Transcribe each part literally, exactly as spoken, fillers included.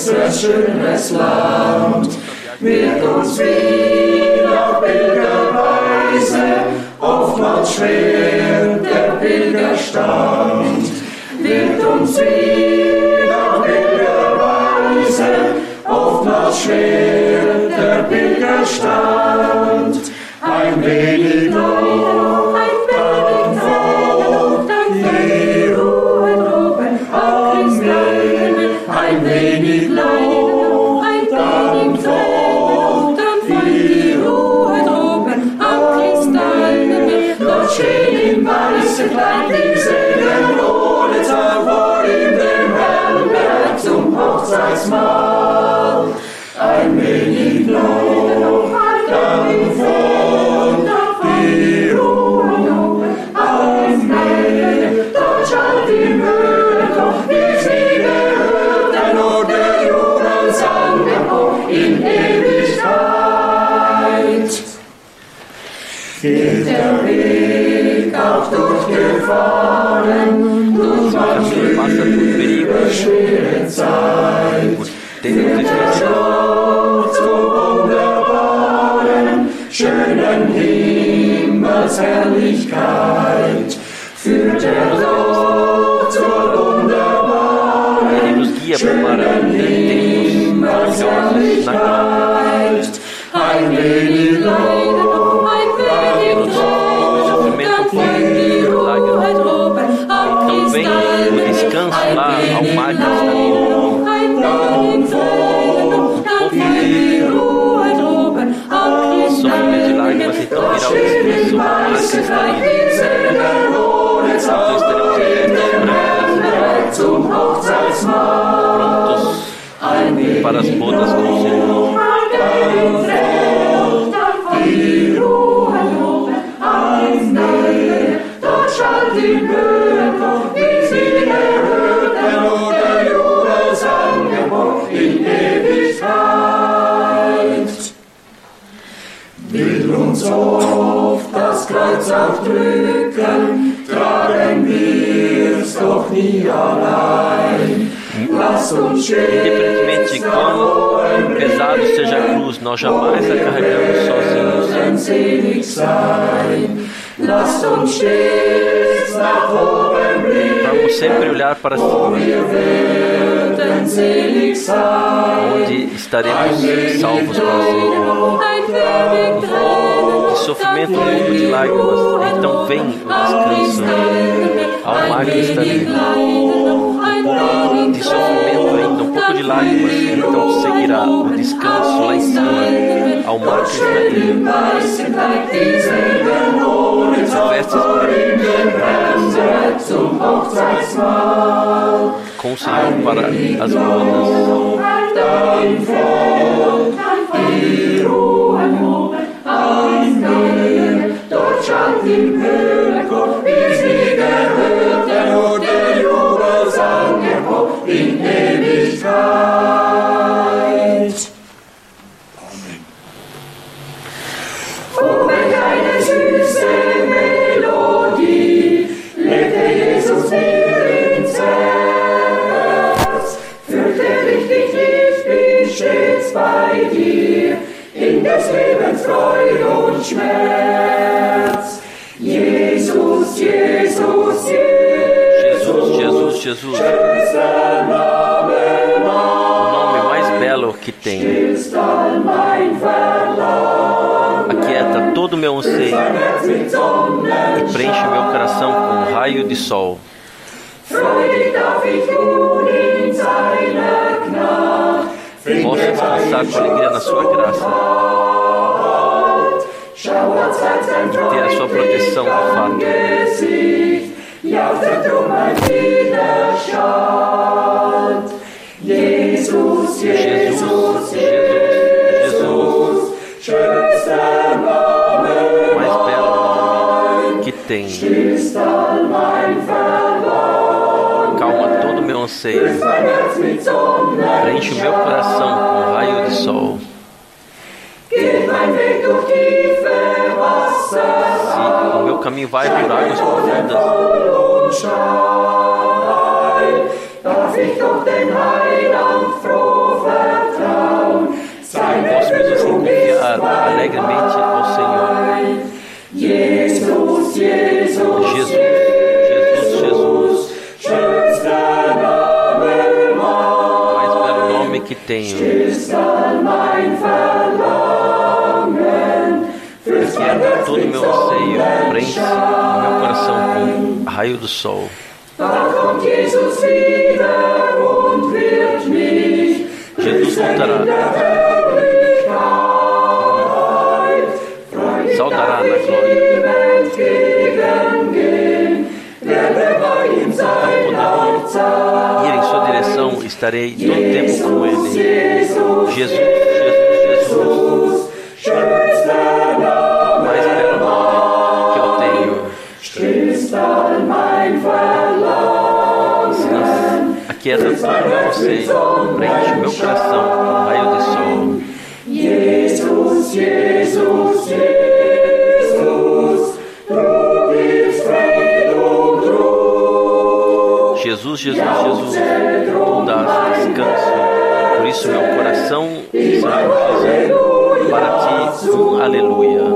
äußerst schönes Land, wird uns viel auf Pilgerreise, oftmals schwer der Pilgerstand, wird uns viel auf Pilgerreise, oftmals schwer der Pilgerstand, ein wenig Lob, dann Volk, die Ruhe droben am Meer, ein wenig Lob, dann Volk, die Ruhe droben am Kristallmeer, dort stehen im weißen Kleid die Seelen ohne Zahl vor ihm dem Herrn bereit zum Hochzeitsmahl, ein wenig Lob, dann Volk, die Ruhe droben am Meer, dort schallt die Höhe doch, wie sie gehört, der Not der Jubelsang in Ewigkeit. Geht der Weg auch durch Gefahren, durch manche schwere Zeit, denn der Schlucht zur wunderbaren, schönen Himmelsherrlichkeit, führt der Tod zur wunderbaren, schönen Himmelsherrlichkeit, ein wenig Lob, ein wenig Lob, dann fällt die Ruhe droben am Kristallmeer, ein wenig Lob, ein wenig Lob, dann fällt die Ruhe droben am Kristallmeer, dort steht im weißen Kleid die Seelen ohne Zahl vor ihm dem Herrn bereit zum Hochzeitsmahl, ein wenig Lob, die Ruhe droben am Meer, dort schallt die Höhe doch, wie sie gehört, der Not der Jubelsang in Ewigkeit. Will uns oft das Kreuz auch drücken, tragen wir's doch nie allein. Independentemente de quão pesado seja a cruz, nós jamais a carregamos sozinhos. Vamos sempre olhar para cima, onde estaremos salvos para sempre. De sofrimento, um pouco de lágrimas, então vem o descanso ao mar cristalino. De sofrimento ainda, um pouco de lágrimas, então seguirá o descanso lá em cima, ao mar cristalino. Vestes com o Senhor para as bodas. Dort schallt im Höhenchor, wie sie gehört, der Not der Jubelsang in Ewigkeit. Amen. Oh, welch eine süße Melodie legte Jesus mir ins Herz. Fürchte dich, dich lieb, bin stets bei dir, in des Lebens Freude und Schmerz. Jesus, Jesus, Jesus, Jesus, Jesus, schönster Name, o nome mais belo que tem. Aquieta todo o meu anseio e preenche meu coração com um raio de sol. Posso descansar com alegria na sua graça e ter a sua proteção de fato. Jesus, Jesus, Jesus, o mais belo que tem. Calma todo o meu anseio, preenche o meu coração com um raio de sol. Se o meu caminho vai por águas profundas, darf ich doch den Heiland froh cantar alegremente ao Senhor. Jesus, Jesus, Jesus, Jesus, mais belo nome que tenho. Quieta todo o meu anseio, preenche o meu coração com raio do sol. Jesus voltará, saudará na glória. Então poderão ir em sua direção, estarei todo o tempo com ele. Jesus, Jesus, Jesus, mais belo nome que eu tenho. Aquieta todo o meu anseio, preenche o meu coração com raio de sol. Jesus, Jesus, Jesus, Jesus, Jesus, Jesus, tu dás descanso. Por isso meu coração se refúgia para ti, um aleluia.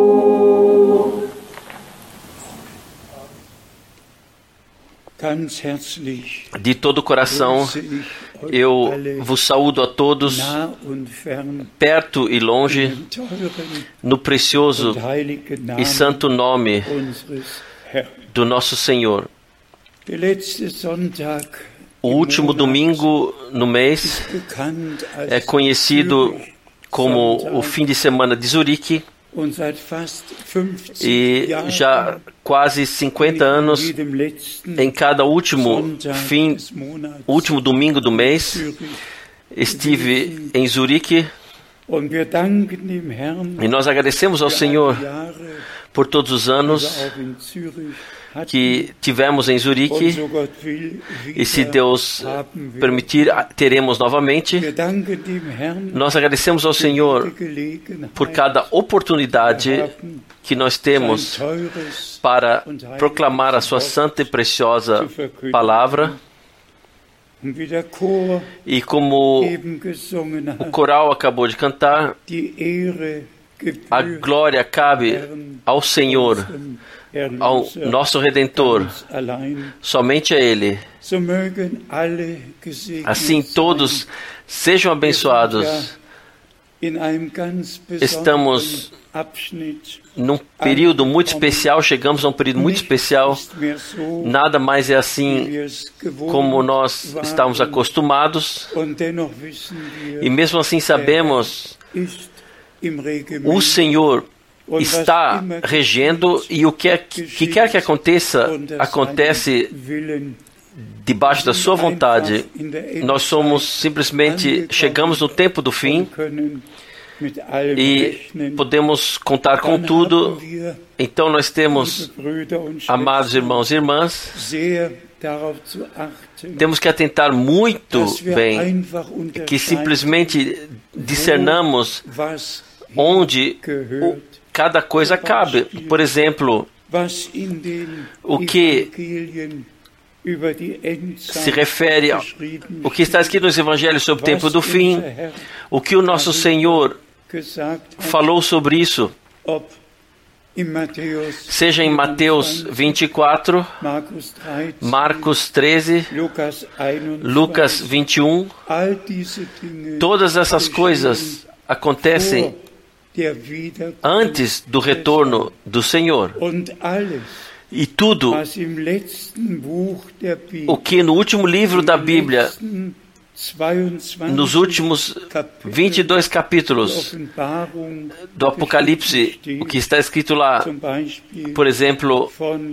De todo o coração, eu vos saúdo a todos, perto e longe, no precioso e santo nome do nosso Senhor. O último domingo no mês é conhecido como o fim de semana de Zurique. E já quase cinquenta anos, em cada último fim, último domingo do mês, estive em Zurique. E nós agradecemos ao Senhor por todos os anos que tivemos em Zurique, e se Deus permitir, teremos novamente. Nós agradecemos ao Senhor por cada oportunidade que nós temos para proclamar a sua santa e preciosa palavra. E como o coral acabou de cantar, a glória cabe ao Senhor, ao nosso Redentor, somente a Ele. Assim todos sejam abençoados. Estamos num período muito especial, chegamos a um período muito especial. Nada mais é assim como nós estamos acostumados. E mesmo assim sabemos, o Senhor está regendo, e o que, é, que quer que aconteça, acontece debaixo da sua vontade. Nós somos simplesmente, chegamos no tempo do fim e podemos contar com tudo. Então nós temos, amados irmãos e irmãs, temos que atentar muito bem, que simplesmente discernamos onde o, cada coisa cabe. Por exemplo, o que se refere ao o que está escrito nos Evangelhos sobre o tempo do fim, o que o nosso Senhor falou sobre isso, seja em Mateus vinte e quatro, Marcos treze, Lucas vinte e um. Todas essas coisas acontecem antes do retorno do Senhor. E tudo o que no último livro da Bíblia, nos últimos vinte e dois capítulos do Apocalipse, o que está escrito lá, por exemplo,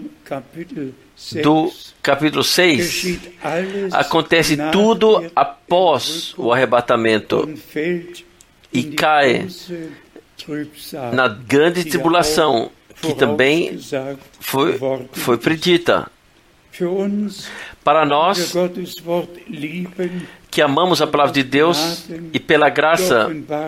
do capítulo seis, acontece tudo após o arrebatamento e cai na grande tribulação, que também foi, foi predita. Para nós, que amamos a palavra de Deus e pela graça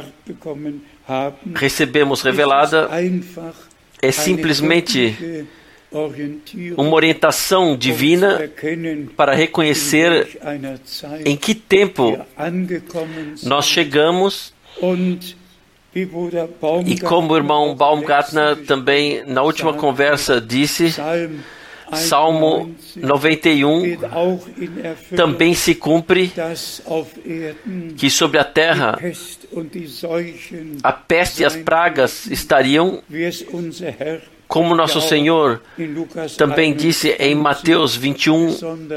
recebemos revelada, é simplesmente uma orientação divina para reconhecer em que tempo nós chegamos E como o irmão Baumgartner também na última conversa disse, Salmo noventa e um também se cumpre, que sobre a terra a peste e as pragas estariam, como nosso Senhor também disse em Mateus vinte e um,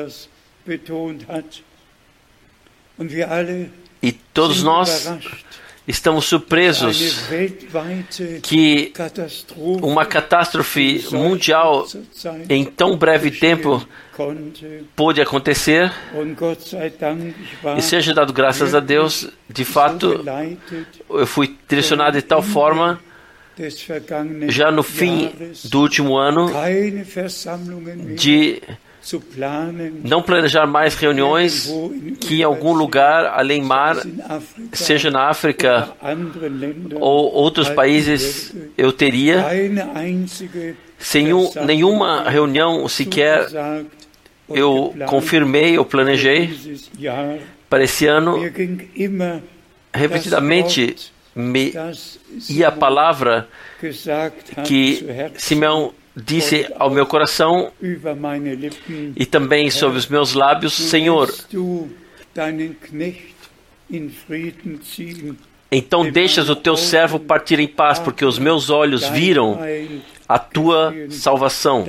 e todos nós estamos surpresos que uma catástrofe mundial em tão breve tempo pôde acontecer, e seja dado graças a Deus. De fato, eu fui direcionado de tal forma, já no fim do último ano, de não planejar mais reuniões, que em algum lugar além mar, seja na África ou outros países, eu teria, sem um, nenhuma reunião sequer, eu confirmei, eu planejei para esse ano. Repetidamente me ia a palavra que Simeão disse ao meu coração e também sobre os meus lábios: Senhor, então deixas o teu servo partir em paz, porque os meus olhos viram a tua salvação,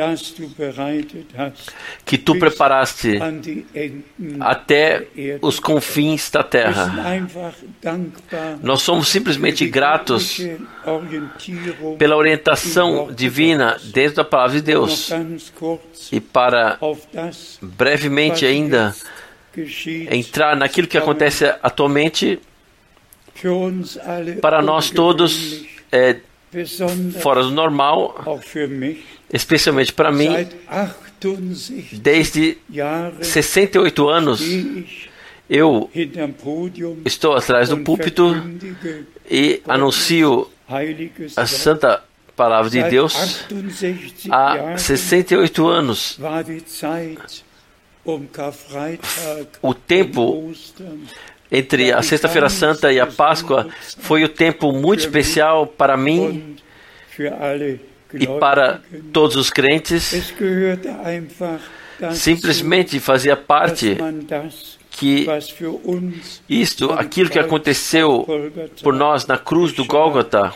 que tu preparaste até os confins da terra. Nós somos simplesmente gratos pela orientação divina dentro da palavra de Deus. E para brevemente ainda entrar naquilo que acontece atualmente, para nós todos é fora do normal, especialmente para mim. Desde sessenta e oito anos eu estou atrás do púlpito e anuncio a santa palavra de Deus. Há sessenta e oito anos, o tempo entre a Sexta-feira Santa e a Páscoa foi um tempo muito especial para mim e para todos os crentes. Simplesmente fazia parte que isto, aquilo que aconteceu por nós na cruz do Gólgota,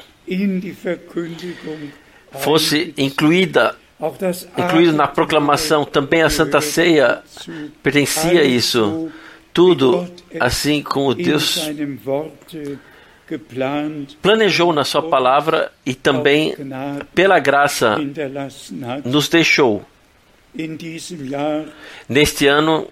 fosse incluída incluído na proclamação. Também a Santa Ceia pertencia a isso. Tudo assim como Deus planejou na sua palavra e também pela graça nos deixou. Neste ano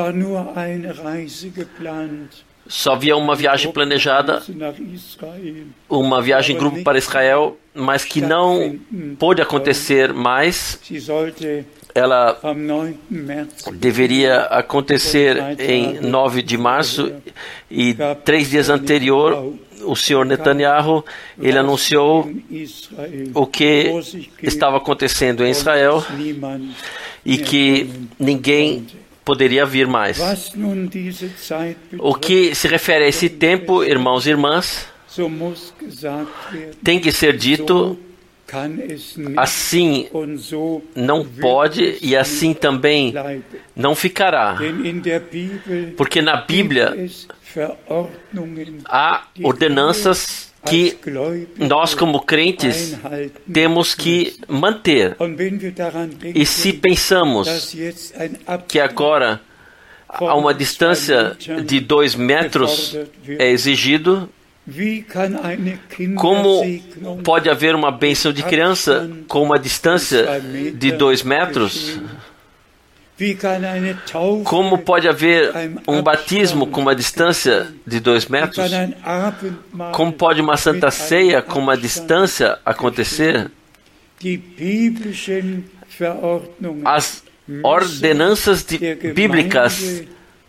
só havia uma viagem planejada, uma viagem em grupo para Israel, mas que não pôde acontecer mais. Ela deveria acontecer em nove de março e três dias anterior o senhor Netanyahu ele anunciou o que estava acontecendo em Israel e que ninguém poderia vir mais. O que se refere a esse tempo, irmãos e irmãs, tem que ser dito. Assim não pode e assim também não ficará. Porque na Bíblia há ordenanças que nós, como crentes, temos que manter. E se pensamos que agora a uma distância de dois metros é exigido, como pode haver uma bênção de criança com uma distância de dois metros? Como pode haver um batismo com uma distância de dois metros? Como pode uma santa ceia com uma distância acontecer? As ordenanças de, bíblicas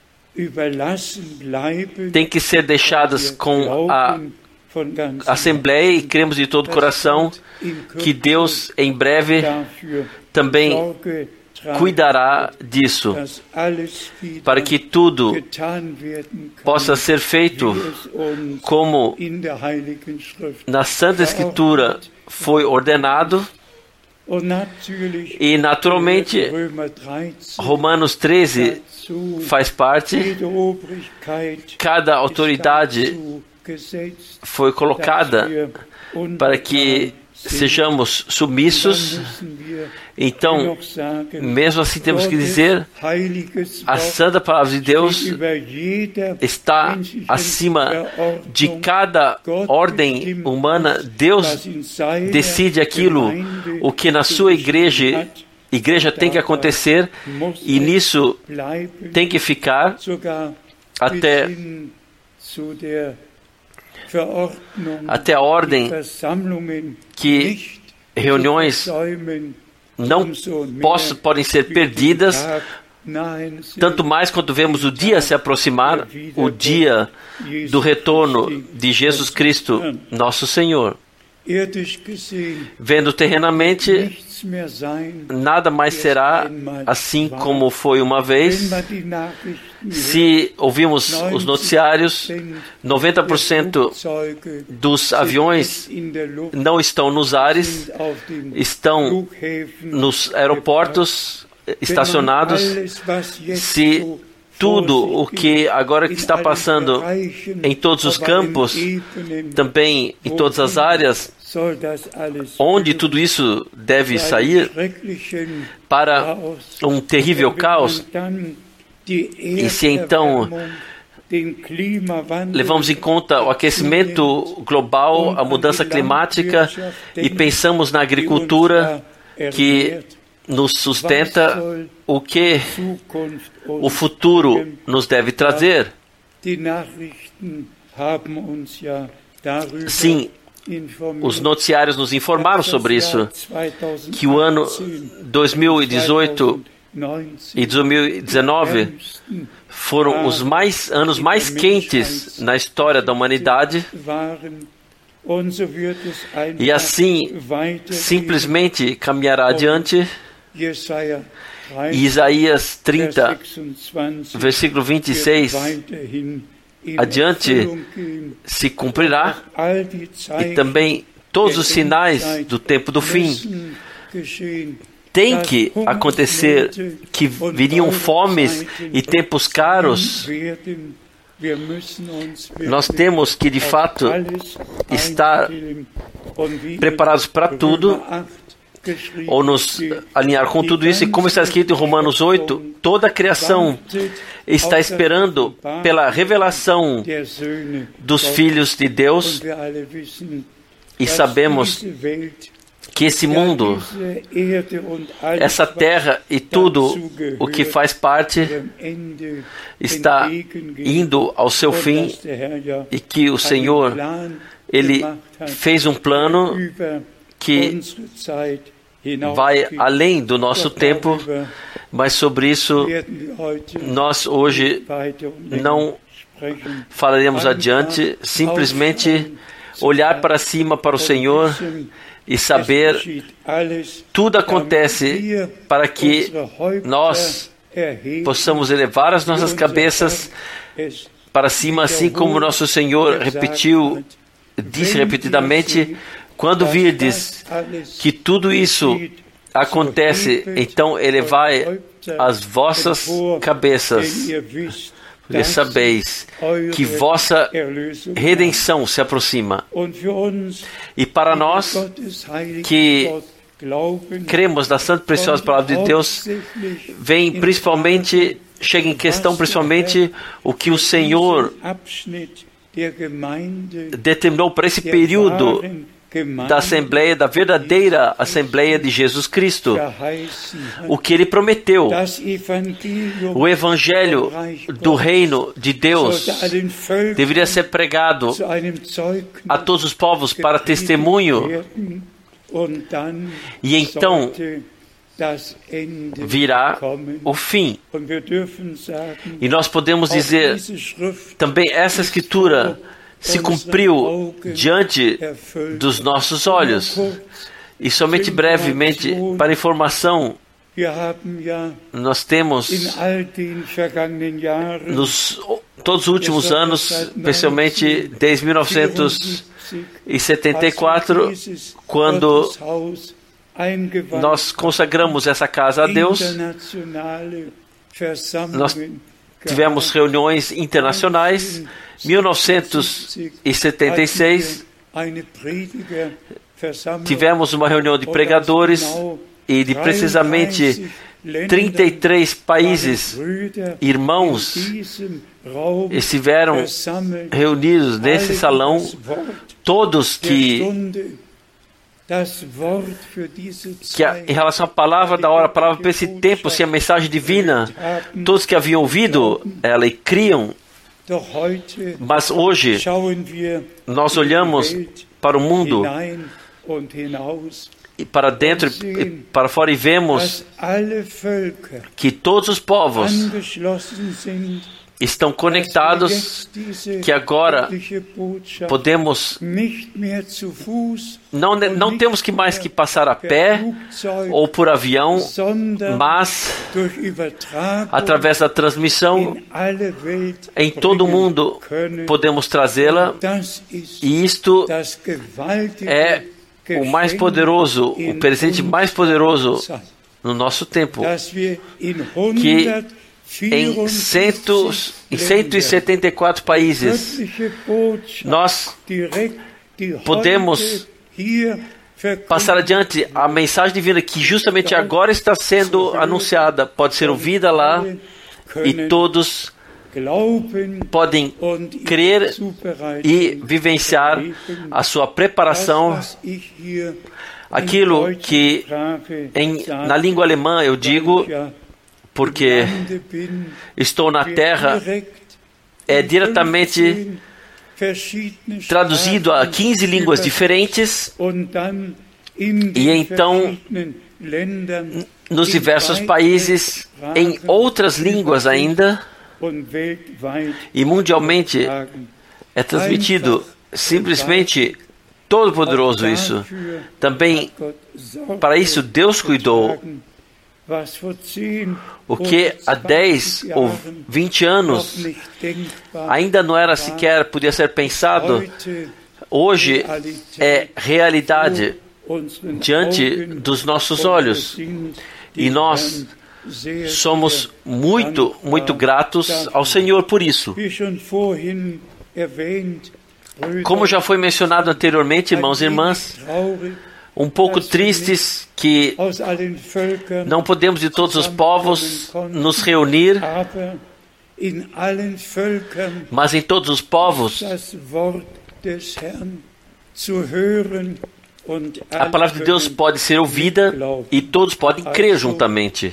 têm que ser deixadas com a Assembleia e cremos de todo o coração que Deus em breve também cuidará disso, para que tudo possa ser feito como na Santa Escritura foi ordenado. E, naturalmente, Romanos treze faz parte. Cada autoridade foi colocada para que sejamos submissos. Então, mesmo assim, temos que dizer: a Santa Palavra de Deus está acima de cada ordem humana. Deus decide aquilo, o que na sua igreja, igreja tem que acontecer, e nisso tem que ficar até, até a ordem que reuniões não posso, podem ser perdidas, tanto mais quando vemos o dia se aproximar, o dia do retorno de Jesus Cristo, nosso Senhor. Vendo terrenamente, nada mais será assim como foi uma vez. Se ouvimos os noticiários, noventa por cento dos aviões não estão nos ares, estão nos aeroportos estacionados. Se tudo o que agora que está passando em todos os campos, também em todas as áreas, onde tudo isso deve sair para um terrível caos. E se então levamos em conta o aquecimento global, a mudança climática, e pensamos na agricultura que nos sustenta, o que o futuro nos deve trazer. Sim, os noticiários nos informaram sobre isso, que o ano dois mil e dezoito e dois mil e dezenove foram os mais, anos mais quentes na história da humanidade. E assim, simplesmente caminhará adiante. Isaías trinta, versículo vinte e seis, adiante se cumprirá, e também todos os sinais do tempo do fim. Tem que acontecer que viriam fomes e tempos caros. Nós temos que, de fato, estar preparados para tudo, ou nos alinhar com tudo isso. E como está escrito em Romanos oito, toda a criação está esperando pela revelação dos filhos de Deus, e sabemos que esse mundo, essa terra e tudo o que faz parte está indo ao seu fim, e que o Senhor, Ele fez um plano que vai além do nosso tempo, mas sobre isso nós hoje não falaremos adiante. Simplesmente olhar para cima para o Senhor e saber tudo acontece para que nós possamos elevar as nossas cabeças para cima, assim como nosso Senhor repetiu, disse repetidamente: quando virdes que tudo isso acontece, então elevai as vossas cabeças, porque sabeis que vossa redenção se aproxima. E para nós que cremos na Santa e Preciosa Palavra de Deus, vem principalmente, chega em questão principalmente o que o Senhor determinou para esse período da Assembleia, da verdadeira Assembleia de Jesus Cristo, o que Ele prometeu, o Evangelho do Reino de Deus deveria ser pregado a todos os povos para testemunho, e então virá o fim. E nós podemos dizer também, essa Escritura se cumpriu diante dos nossos olhos. E somente brevemente, para informação, Nós temos, nos todos os últimos anos, especialmente desde mil novecentos e setenta e quatro, quando nós consagramos essa casa a Deus, nós tivemos reuniões internacionais. mil novecentos e setenta e seis, tivemos uma reunião de pregadores e de precisamente trinta e três países, irmãos, estiveram reunidos nesse salão, todos que, que a, em relação à palavra da hora, a palavra para esse tempo, se a mensagem divina, todos que haviam ouvido ela e criam. Mas hoje nós olhamos para o mundo e para dentro e para fora e vemos que todos os povos estão conectados, que agora podemos, não, não temos que mais que passar a pé ou por avião, mas através da transmissão em todo o mundo podemos trazê-la, e isto é o mais poderoso, o presente mais poderoso no nosso tempo, que em, cento, em cento e setenta e quatro países nós podemos passar adiante a mensagem divina que justamente agora está sendo anunciada, pode ser ouvida lá, e todos podem crer e vivenciar a sua preparação. Aquilo que em, na língua alemã eu digo, porque estou na terra, é diretamente traduzido a quinze línguas diferentes, e então nos diversos países em outras línguas ainda, e mundialmente é transmitido. Simplesmente todo-poderoso isso. Também para isso Deus cuidou. O que há dez ou vinte anos ainda não era sequer, podia ser pensado, hoje é realidade diante dos nossos olhos. E nós somos muito, muito gratos ao Senhor por isso. Como já foi mencionado anteriormente, irmãos e irmãs, um pouco tristes que não podemos de todos os povos nos reunir, mas em todos os povos a palavra de Deus pode ser ouvida e todos podem crer juntamente.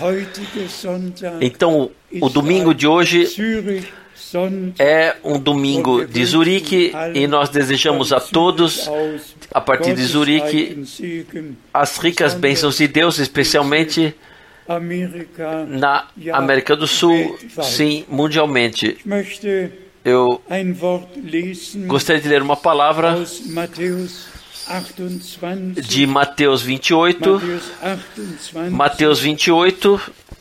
Então, o domingo de hoje é um domingo de Zurique, e nós desejamos a todos, a partir de Zurique, as ricas bênçãos de Deus, especialmente na América do Sul, sim, mundialmente. Eu gostaria de ler uma palavra de Mateus vinte e oito. Mateus vinte e oito.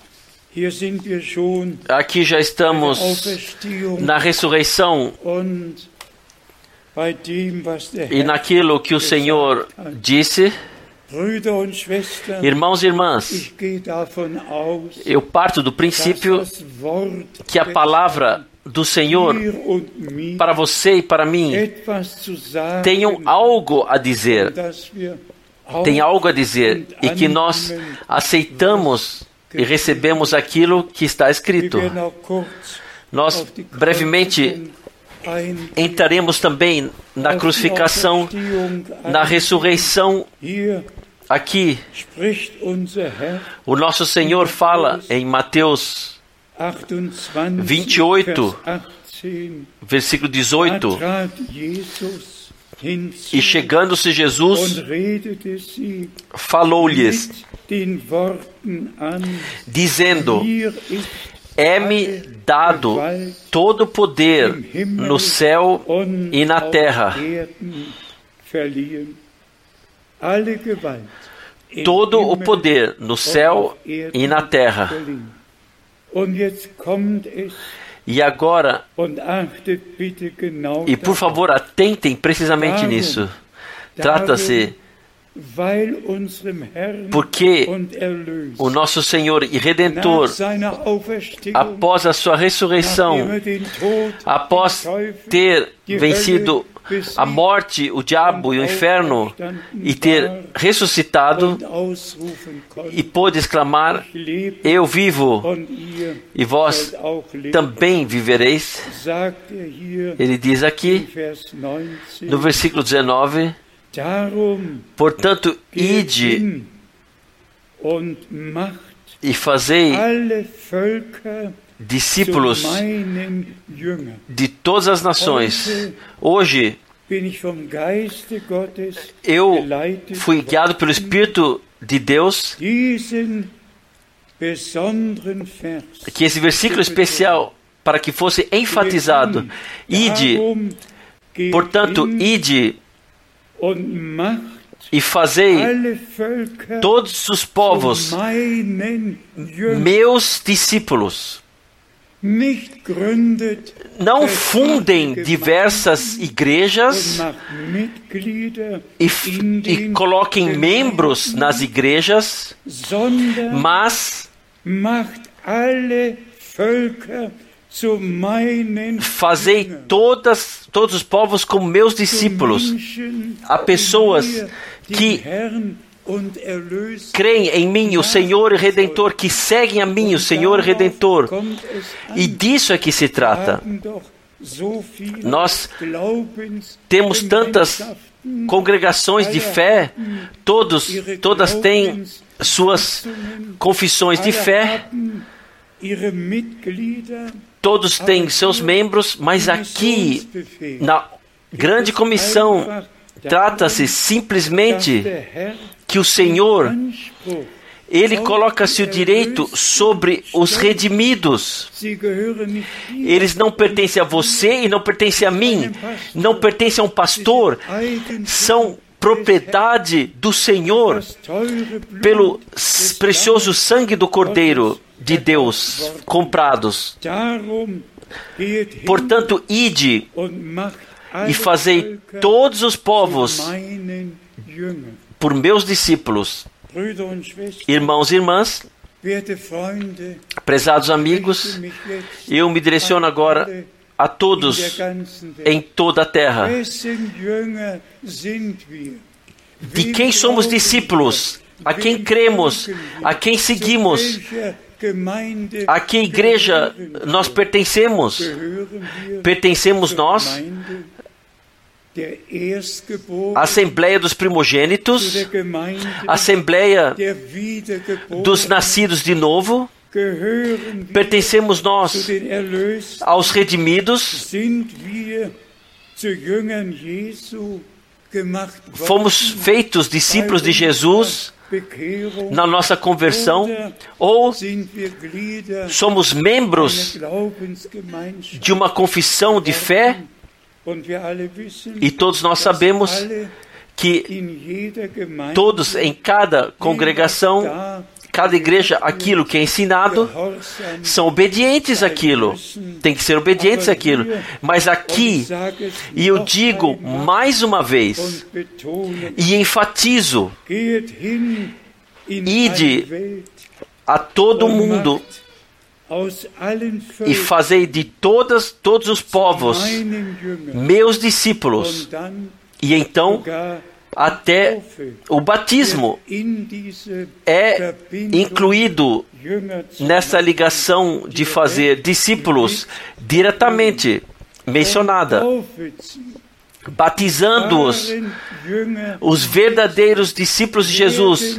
Aqui já estamos na ressurreição e naquilo que o Senhor disse. Irmãos e irmãs, eu parto do princípio que a palavra do Senhor para você e para mim tenham algo a dizer, tem algo a dizer, e que nós aceitamos e recebemos aquilo que está escrito. Nós brevemente entraremos também na crucificação, na ressurreição. Aqui, o nosso Senhor fala em Mateus vinte e oito, versículo dezoito, e chegando-se Jesus, falou-lhes, dizendo, é-me dado todo o poder no céu e na terra. todo o poder no céu e na terra. E agora, e por favor atentem precisamente nisso, trata-se porque o nosso Senhor e Redentor, após a sua ressurreição, após ter vencido a morte, o diabo e o inferno, e ter ressuscitado, e pôde exclamar: eu vivo, e vós também vivereis. Ele diz aqui, no versículo dezenove, portanto, ide e fazei discípulos de todas as nações. Hoje, eu fui guiado pelo Espírito de Deus que esse versículo especial, para que fosse enfatizado, ide, portanto, ide e fazei todos os povos meus discípulos. Não fundem diversas igrejas e, e coloquem membros nas igrejas, mas fazei todas, todos os povos como meus discípulos. Há pessoas que creem em mim, o Senhor e Redentor, que seguem a mim, o Senhor e Redentor. E disso é que se trata. Nós temos tantas congregações de fé, todos, todas têm suas confissões de fé, todos têm seus membros, mas aqui, na grande comissão, trata-se simplesmente que o Senhor, Ele coloca-se o direito sobre os redimidos. Eles não pertencem a você e não pertencem a mim, não pertencem a um pastor, são propriedade do Senhor pelo precioso sangue do Cordeiro de Deus, comprados. Portanto, ide e fazei todos os povos por meus discípulos. Irmãos e irmãs, prezados amigos, eu me direciono agora a todos em toda a terra. De quem somos discípulos? A quem cremos? A quem seguimos? A que igreja nós pertencemos? Pertencemos nós à Assembleia dos Primogênitos, Assembleia dos Nascidos de Novo. Pertencemos nós aos redimidos. Fomos feitos discípulos de Jesus na nossa conversão, ou somos membros de uma confissão de fé, e todos nós sabemos que todos em cada congregação, cada igreja, aquilo que é ensinado, são obedientes àquilo, tem que ser obedientes àquilo. Mas aqui, e eu digo mais uma vez, e enfatizo, ide a todo mundo e fazei de todas, todos os povos meus discípulos. E então, até o batismo é incluído nessa ligação de fazer discípulos diretamente mencionada, batizando-os, os verdadeiros discípulos de Jesus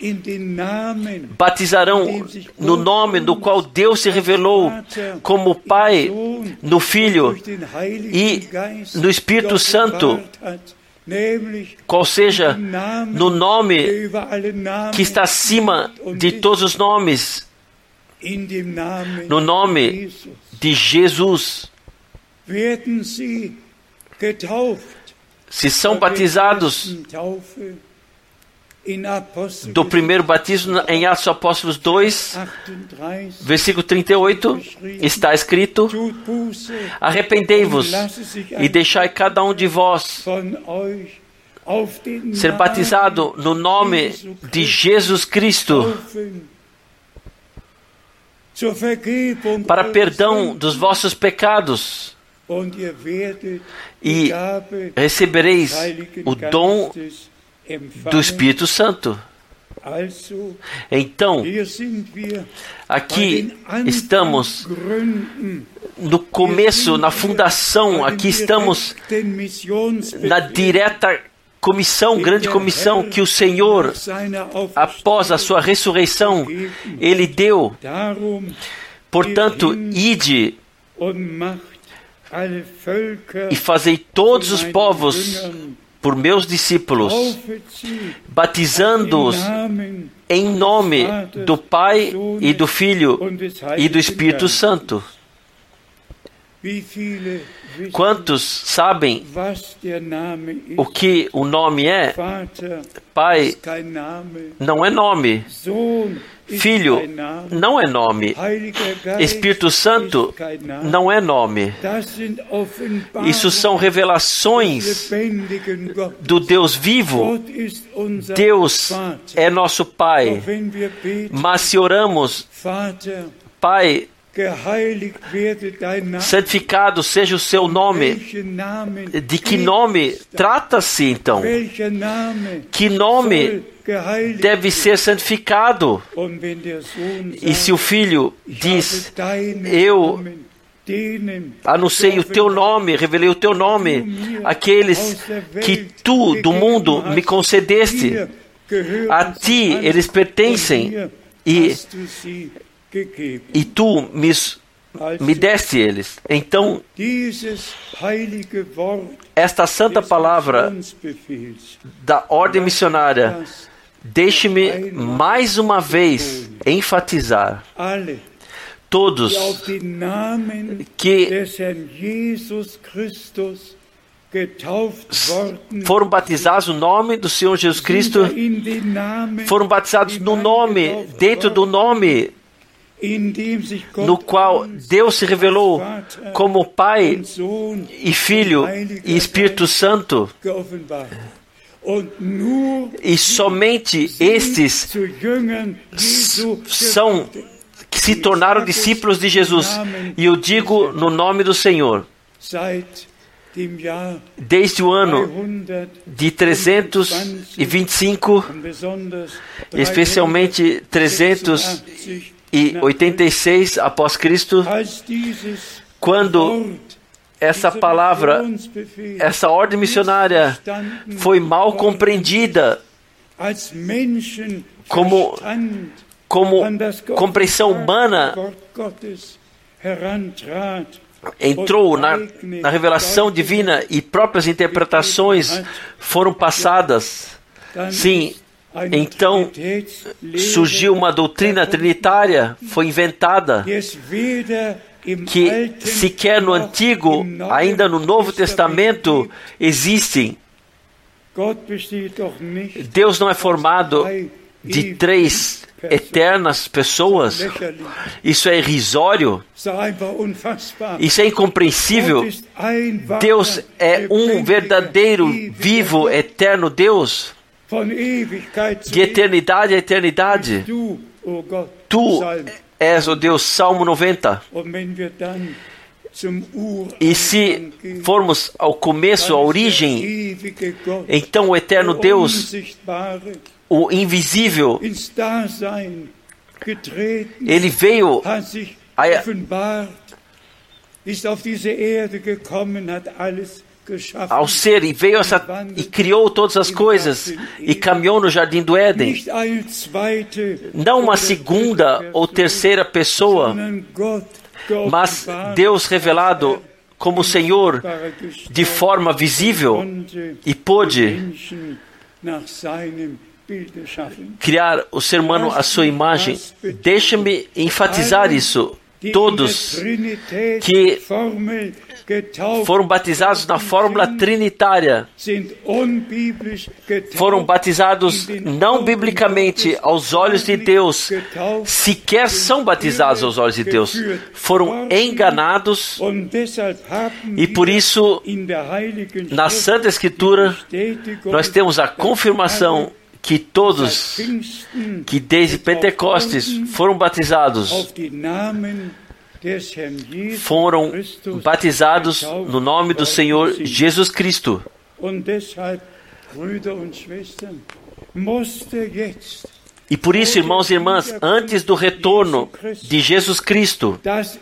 batizarão no nome do qual Deus se revelou como Pai, no Filho e no Espírito Santo, qual seja no nome que está acima de todos os nomes, no nome de Jesus. Se são batizados do primeiro batismo em Atos dos Apóstolos dois, versículo trinta e oito, está escrito: arrependei-vos e deixai cada um de vós ser batizado no nome de Jesus Cristo para perdão dos vossos pecados, e recebereis o dom do Espírito Santo. Então, aqui estamos no começo, na fundação, aqui estamos na direta comissão, grande comissão que o Senhor, após a sua ressurreição, Ele deu. Portanto, ide e fazei todos os povos por meus discípulos, batizando-os em nome do Pai e do Filho e do Espírito Santo. Quantos sabem o que o nome é? Pai não é nome. Filho não é nome. Espírito Santo não é nome. Isso são revelações do Deus vivo. Deus é nosso Pai. Mas se oramos, Pai, santificado seja o seu nome. De que nome trata-se então? Que nome deve ser santificado? E se o Filho diz: eu anunciei o teu nome, revelei o teu nome, aqueles que tu do mundo me concedeste, a ti eles pertencem, e E tu me, me deste eles. Então, esta santa palavra da ordem missionária, deixe-me mais uma vez enfatizar: todos que foram batizados no nome do Senhor Jesus Cristo, foram batizados no nome, dentro do nome no qual Deus se revelou como Pai e Filho e Espírito Santo. E somente estes são que se tornaram discípulos de Jesus. E eu digo no nome do Senhor, desde o ano de trezentos e vinte e cinco, especialmente trezentos e oitenta e seis após Cristo, quando essa palavra, essa ordem missionária foi mal compreendida como, como compreensão humana, entrou na, na revelação divina e próprias interpretações foram passadas. Sim, então surgiu uma doutrina trinitária, foi inventada, que sequer no Antigo, ainda no Novo Testamento, existem. Deus não é formado de três eternas pessoas. Isso é irrisório. Isso é incompreensível. Deus é um verdadeiro, vivo, eterno Deus. De eternidade a eternidade. Tu és o Deus. Salmo noventa. E se formos ao começo, à origem, então o eterno Deus, o invisível, ele veio a, ao ser e veio essa, e criou todas as coisas e caminhou no jardim do Éden. Não uma segunda ou terceira pessoa, mas Deus revelado como Senhor de forma visível, e pôde criar o ser humano à sua imagem. Deixa-me enfatizar isso. todos que foram batizados na fórmula trinitária foram batizados não biblicamente aos olhos de Deus, sequer são batizados aos olhos de Deus, foram enganados, e por isso na Santa Escritura nós temos a confirmação que todos que desde Pentecostes foram batizados foram batizados no nome do Senhor Jesus Cristo. E por isso, irmãos e irmãs, antes do retorno de Jesus Cristo,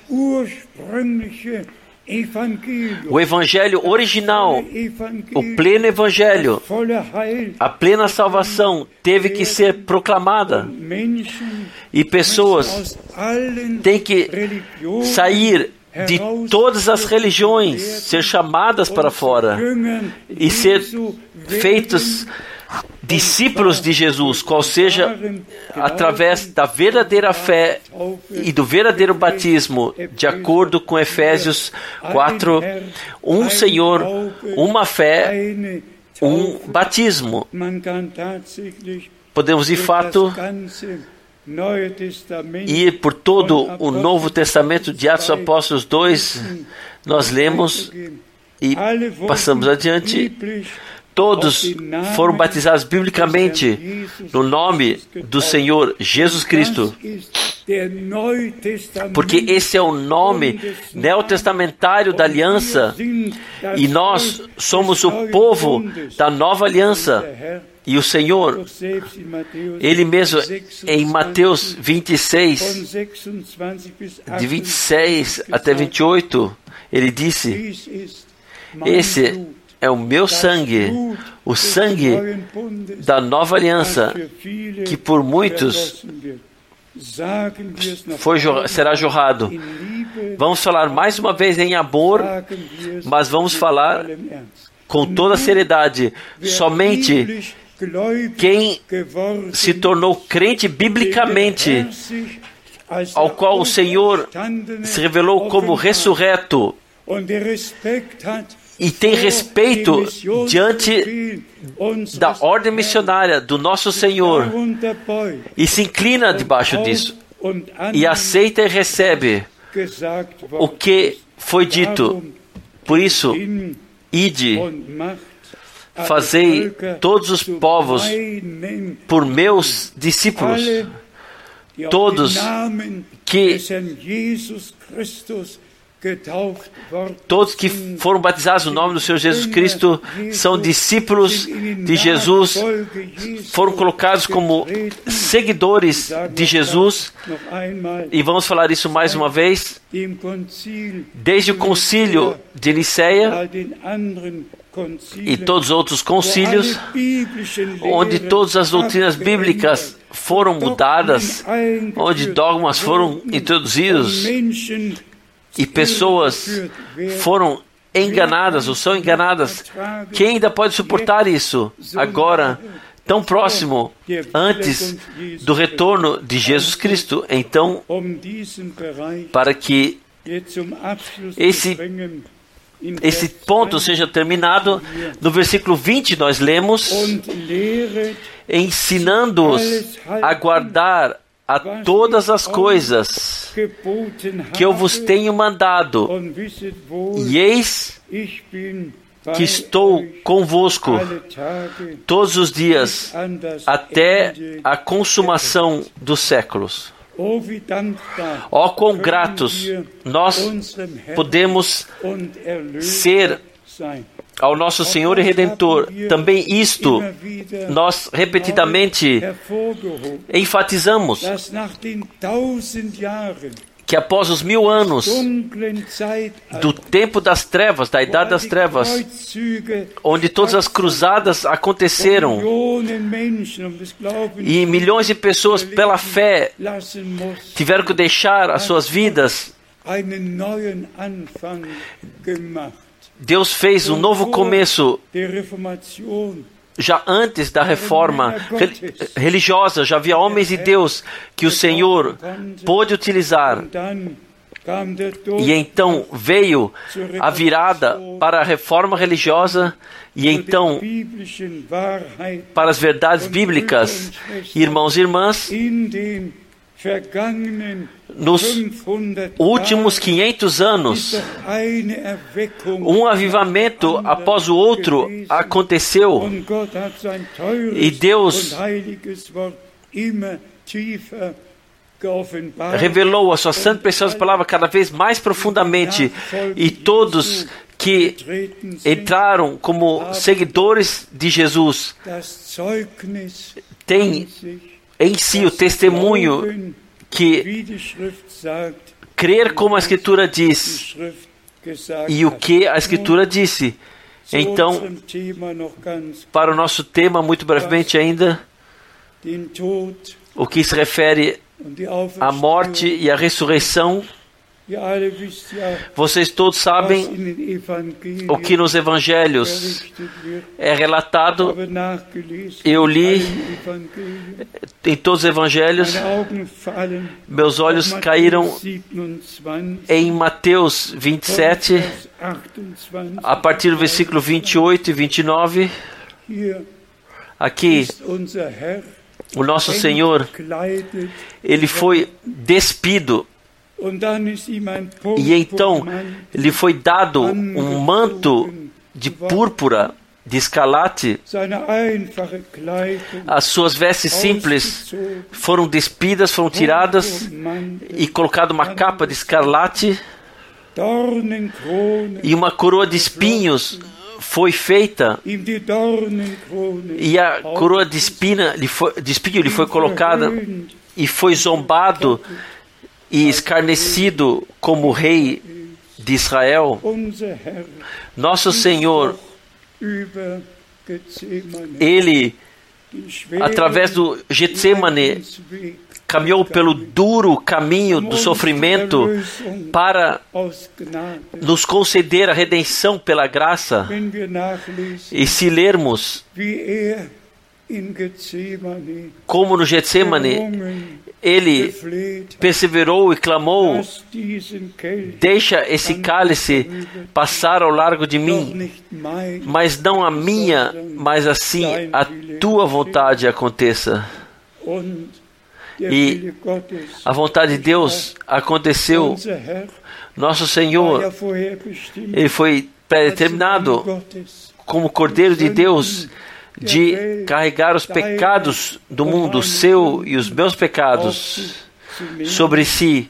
o Evangelho original, o pleno Evangelho, a plena salvação teve que ser proclamada. E pessoas têm que sair de todas as religiões, ser chamadas para fora e ser feitos discípulos de Jesus, qual seja através da verdadeira fé e do verdadeiro batismo, de acordo com Efésios quatro, um Senhor, uma fé, um batismo. Podemos de fato ir por todo o Novo Testamento de Atos dos Apóstolos dois, nós lemos e passamos adiante. Todos foram batizados biblicamente no nome do Senhor Jesus Cristo, porque esse é o nome neotestamentário da aliança, e nós somos o povo da nova aliança. E o Senhor, Ele mesmo, em Mateus vinte e seis, de vinte e seis até vinte e oito, Ele disse: esse é o meu sangue, o sangue da nova aliança, que por muitos foi, será jorrado. Vamos falar mais uma vez em amor, mas vamos falar com toda seriedade. Somente quem se tornou crente biblicamente, ao qual o Senhor se revelou como ressurreto, e tem respeito diante da ordem missionária do nosso Senhor, e se inclina debaixo disso, e aceita e recebe o que foi dito. Por isso, ide, fazei todos os povos por meus discípulos, todos que Todos que foram batizados no nome do Senhor Jesus Cristo são discípulos de Jesus, foram colocados como seguidores de Jesus. E vamos falar isso mais uma vez. Desde o concílio de Niceia e todos os outros concílios, onde todas as doutrinas bíblicas foram mudadas, onde dogmas foram introduzidos, e pessoas foram enganadas ou são enganadas. Quem ainda pode suportar isso agora, tão próximo, antes do retorno de Jesus Cristo? Então, para que esse, esse ponto seja terminado, no versículo vinte nós lemos: ensinando-os a guardar a todas as coisas que eu vos tenho mandado, e eis que estou convosco todos os dias até a consumação dos séculos. Ó, quão gratos nós podemos ser ao nosso Senhor e Redentor. Também isto nós repetidamente enfatizamos, que após os mil anos do tempo das trevas, da idade das trevas, onde todas as cruzadas aconteceram e milhões de pessoas pela fé tiveram que deixar as suas vidas, Deus fez um novo começo. Já antes da reforma religiosa, já havia homens de Deus que o Senhor pôde utilizar. E então veio a virada para a reforma religiosa e então para as verdades bíblicas. Irmãos e irmãs, nos últimos quinhentos anos, um avivamento após o outro aconteceu e Deus revelou a sua santa e preciosa palavra cada vez mais profundamente, e todos que entraram como seguidores de Jesus têm em si o testemunho que crer como a Escritura diz e o que a Escritura disse. Então, para o nosso tema, muito brevemente ainda, o que se refere à morte e à ressurreição. Vocês todos sabem o que nos evangelhos é relatado. Eu li em todos os evangelhos. Meus olhos caíram em Mateus vinte e sete, a partir do versículo vinte e oito e vinte e nove. Aqui, o nosso Senhor, Ele foi despido. E então lhe foi dado um manto de púrpura, de escarlate. As suas vestes simples foram despidas, foram tiradas e colocada uma capa de escarlate, e uma coroa de espinhos foi feita, e a coroa de, espina, lhe foi, de espinho lhe foi colocada, e foi zombado e escarnecido como rei de Israel. Nosso Senhor, Ele, através do Getsemane, caminhou pelo duro caminho do sofrimento para nos conceder a redenção pela graça. E se lermos como no Getsemane, Ele perseverou e clamou: deixa esse cálice passar ao largo de mim, mas não a minha, mas assim a tua vontade aconteça. E a vontade de Deus aconteceu. Nosso Senhor, Ele foi predeterminado como Cordeiro de Deus de carregar os pecados do mundo, o seu e os meus pecados, sobre si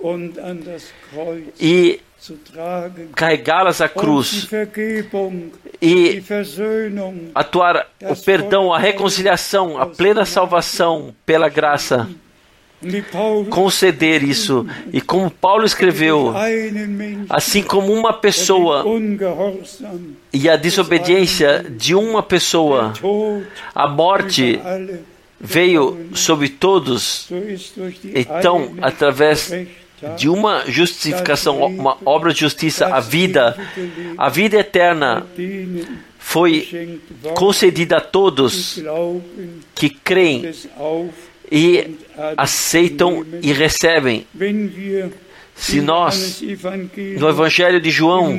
e carregá-las à cruz e atuar o perdão, a reconciliação, a plena salvação pela graça. Conceder isso. E como Paulo escreveu, assim como uma pessoa e a desobediência de uma pessoa, a morte veio sobre todos, então através de uma justificação, uma obra de justiça, a vida, a vida eterna foi concedida a todos que creem e aceitam e recebem. Se nós, no Evangelho de João,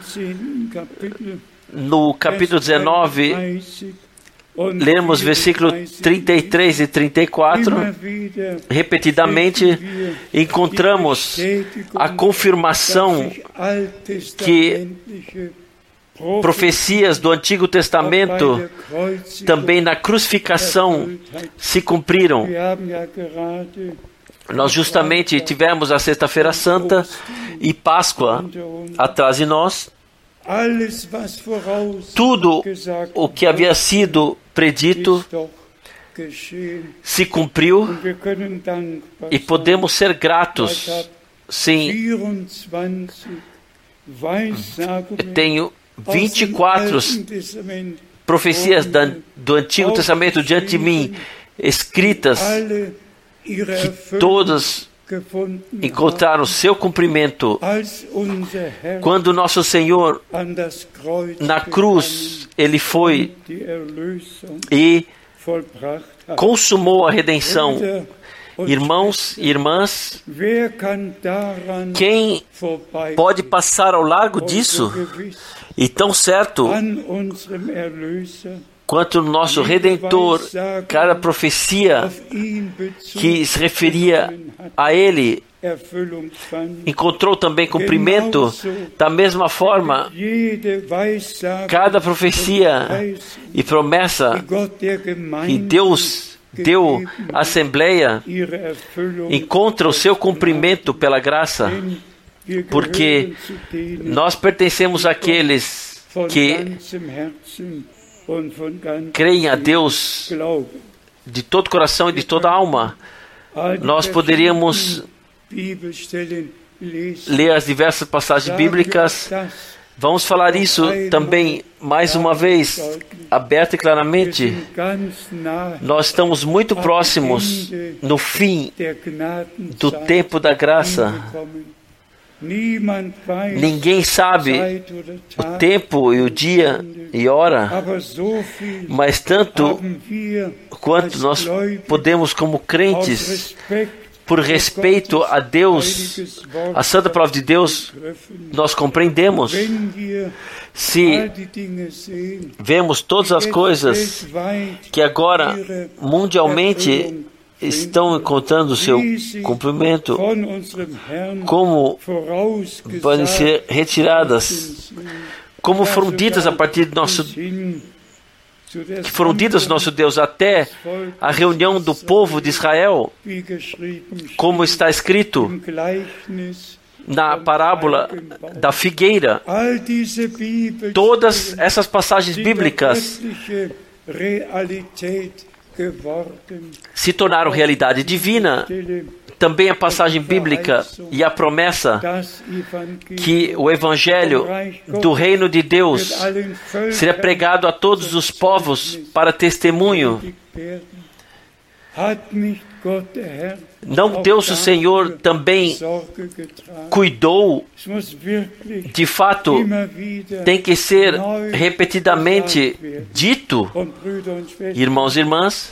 no capítulo dezenove, lermos versículo trinta e três e trinta e quatro, repetidamente encontramos a confirmação que profecias do Antigo Testamento também na crucificação se cumpriram. Nós justamente tivemos a Sexta-feira Santa e Páscoa atrás de nós. Tudo o que havia sido predito se cumpriu e podemos ser gratos. Sim, tenho vinte e quatro profecias do Antigo Testamento diante de mim, escritas, que todas encontraram seu cumprimento. Quando nosso Senhor, na cruz, Ele foi e consumou a redenção. Irmãos e irmãs, quem pode passar ao largo disso? E tão certo quanto o nosso Redentor, cada profecia que se referia a Ele encontrou também cumprimento. Da mesma forma, cada profecia e promessa que Deus deu à Assembleia encontra o seu cumprimento pela graça, porque nós pertencemos àqueles que creem a Deus de todo coração e de toda alma. Nós poderíamos ler as diversas passagens bíblicas. Vamos falar isso também mais uma vez, aberta e claramente. Nós estamos muito próximos no fim do tempo da graça. Ninguém sabe o tempo e o dia e hora, mas tanto quanto nós podemos, como crentes, por respeito a Deus, a Santa Palavra de Deus, nós compreendemos. Se vemos todas as coisas que agora mundialmente estão encontrando o seu cumprimento, como podem ser retiradas, como foram ditas a partir do nosso que foram ditas do nosso Deus até a reunião do povo de Israel, como está escrito na parábola da figueira. Todas essas passagens bíblicas se tornaram realidade divina. Também a passagem bíblica e a promessa que o Evangelho do Reino de Deus seria pregado a todos os povos para testemunho. Não Deus o Senhor também cuidou? De fato, tem que ser repetidamente dito, irmãos e irmãs,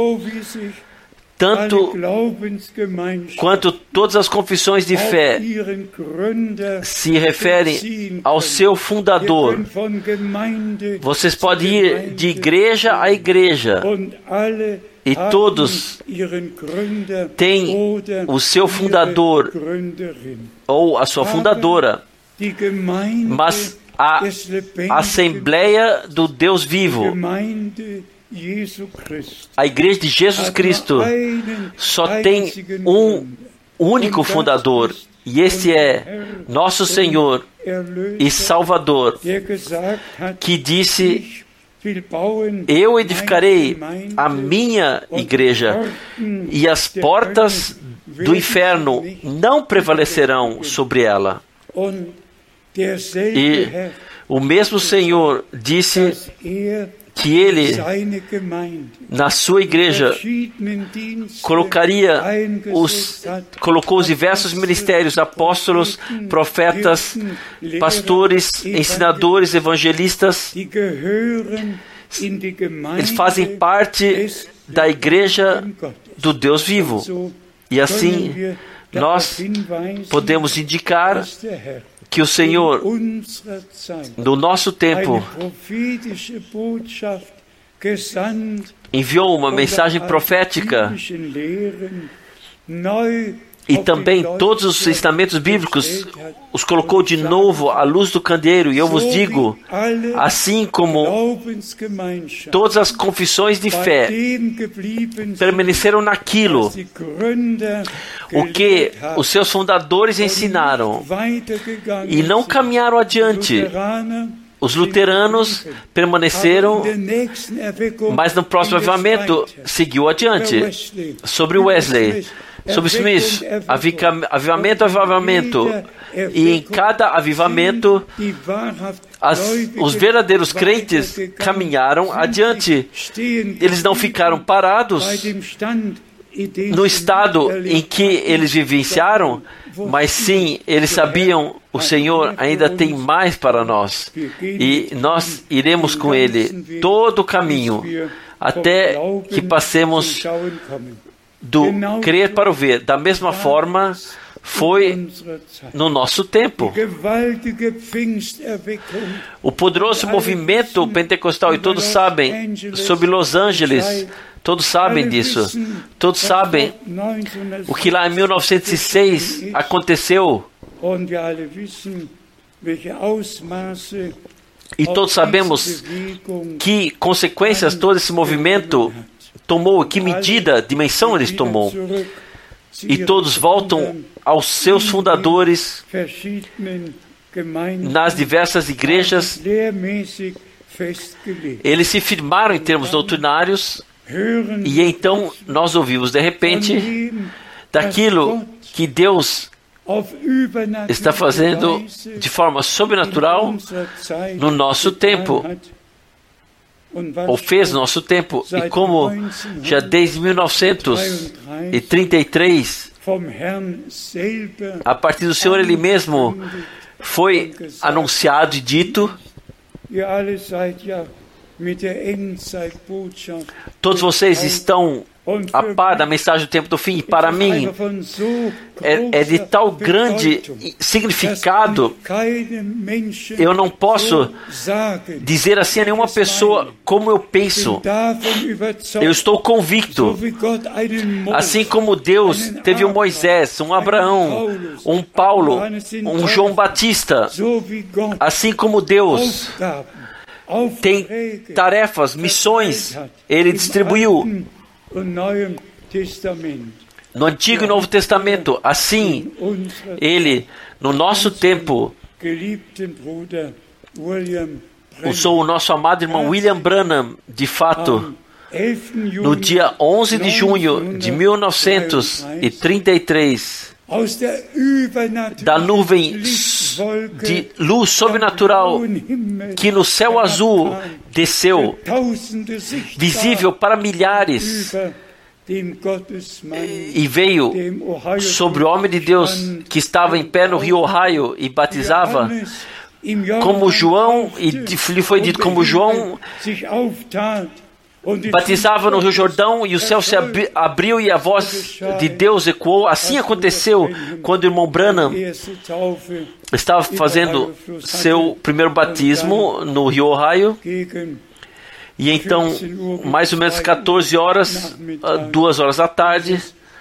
tanto quanto todas as confissões de fé se referem ao seu fundador. Vocês podem ir de igreja a igreja e todos têm o seu fundador ou a sua fundadora, mas a Assembleia do Deus Vivo, a Igreja de Jesus Cristo, só tem um único fundador, e esse é nosso Senhor e Salvador, que disse: eu edificarei a minha igreja e as portas do inferno não prevalecerão sobre ela. E o mesmo Senhor disse que Ele, na sua igreja, colocaria os, colocou os diversos ministérios, apóstolos, profetas, pastores, ensinadores, evangelistas. Eles fazem parte da igreja do Deus vivo. E assim, nós podemos indicar que o Senhor, no nosso tempo, enviou uma mensagem profética e também todos os ensinamentos bíblicos os colocou de novo à luz do candeeiro. E eu vos digo, assim como todas as confissões de fé permaneceram naquilo o que os seus fundadores ensinaram e não caminharam adiante, os luteranos permaneceram, mas no próximo avivamento seguiu adiante. Sobre Wesley, sobre Smith, avivamento, avivamento, e em cada avivamento as, os verdadeiros crentes caminharam adiante. Eles não ficaram parados no estado em que eles vivenciaram, mas sim, eles sabiam, o Senhor ainda tem mais para nós, e nós iremos com Ele todo o caminho, até que passemos do crer para o ver. Da mesma forma, foi no nosso tempo. O poderoso movimento pentecostal, e todos sabem sobre Los Angeles, todos sabem disso. Todos sabem o que lá em mil novecentos e seis aconteceu. E todos sabemos que consequências todo esse movimento tomou, que medida, dimensão ele tomou. E todos voltam aos seus fundadores nas diversas igrejas. Eles se firmaram em termos doutrinários, e então nós ouvimos de repente daquilo que Deus está fazendo de forma sobrenatural no nosso tempo, ou fez no nosso tempo, e como já desde mil novecentos e trinta e três, a partir do Senhor Ele mesmo foi anunciado e dito. Todos vocês estão a par da mensagem do tempo do fim. E para mim é, é de tal grande significado, eu não posso dizer assim a nenhuma pessoa como eu penso. Eu estou convicto, assim como Deus teve um Moisés, um Abraão, um Paulo, um João Batista, assim como Deus tem tarefas, missões, Ele distribuiu no Antigo e Novo Testamento. Assim, Ele, no nosso tempo, usou o nosso amado irmão William Branham, de fato, no dia onze de junho de mil novecentos e trinta e três, da nuvem de luz sobrenatural que no céu azul desceu, visível para milhares, e veio sobre o homem de Deus que estava em pé no rio Ohio e batizava, como João, e lhe foi dito como João batizava no Rio Jordão, e o céu se abri, abriu e a voz de Deus ecoou. Assim aconteceu quando o irmão Branham estava fazendo seu primeiro batismo no Rio Ohio. E então, mais ou menos catorze horas, duas horas da tarde,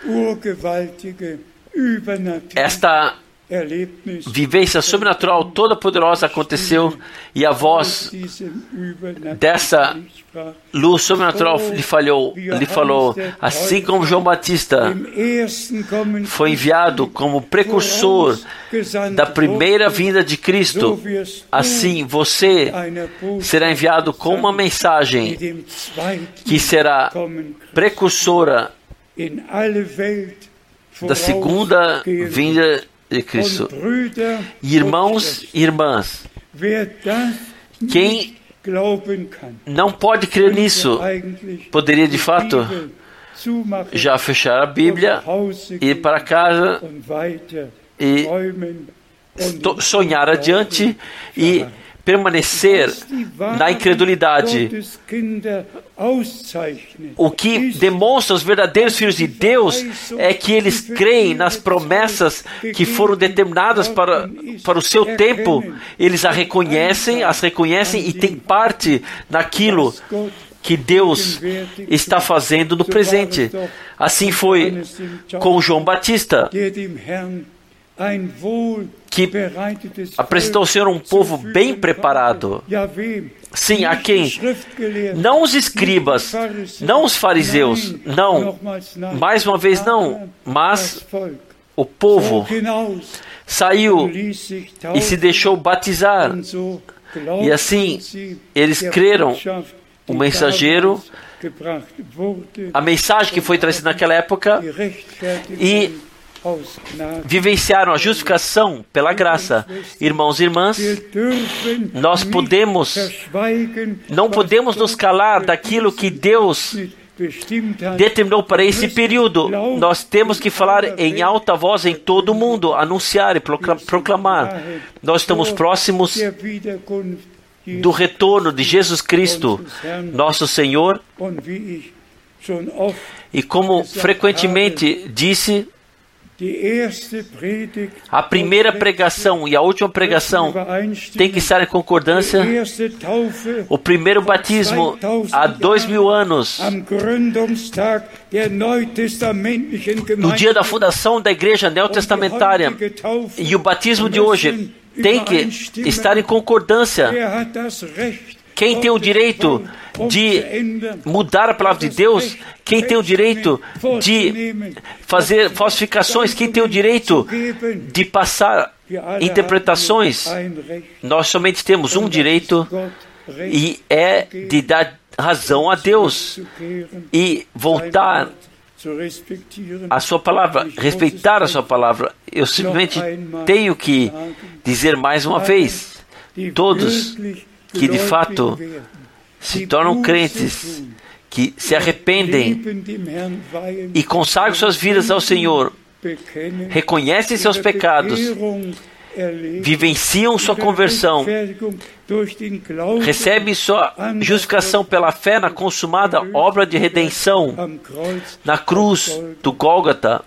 esta vivência sobrenatural toda poderosa aconteceu, e a voz dessa luz sobrenatural lhe falou, lhe falou, assim como João Batista foi enviado como precursor da primeira vinda de Cristo, assim você será enviado com uma mensagem que será precursora da segunda vinda de Cristo. Irmãos e irmãs, quem não pode crer nisso, poderia de fato já fechar a Bíblia, ir para casa e sonhar adiante e permanecer na incredulidade. O que demonstra os verdadeiros filhos de Deus é que eles creem nas promessas que foram determinadas para, para o seu tempo. Eles a reconhecem, as reconhecem e têm parte naquilo que Deus está fazendo no presente. Assim foi com João Batista, que apresentou ao Senhor um povo bem preparado. Sim, a quem? Não os escribas, não os fariseus, não, mais uma vez não, mas o povo saiu e se deixou batizar, e assim eles creram. O mensageiro, a mensagem que foi trazida naquela época, e vivenciaram a justificação pela graça. Irmãos e irmãs, nós podemos, não podemos nos calar daquilo que Deus determinou para esse período. Nós temos que falar em alta voz em todo o mundo, anunciar e proclamar. Nós estamos próximos do retorno de Jesus Cristo, nosso Senhor. E como frequentemente disse, a primeira pregação e a última pregação tem que estar em concordância. O primeiro batismo há dois mil anos, no dia da fundação da igreja neotestamentária, e o batismo de hoje tem que estar em concordância. Quem tem o direito de mudar a palavra de Deus? Quem tem o direito de fazer falsificações? Quem tem o direito de passar interpretações? Nós somente temos um direito, e é de dar razão a Deus e voltar a sua palavra, respeitar a sua palavra. Eu simplesmente tenho que dizer mais uma vez, todos que de fato se tornam crentes, que se arrependem e consagram suas vidas ao Senhor, reconhecem seus pecados, vivenciam sua conversão, recebem sua justificação pela fé na consumada obra de redenção na cruz do Gólgota.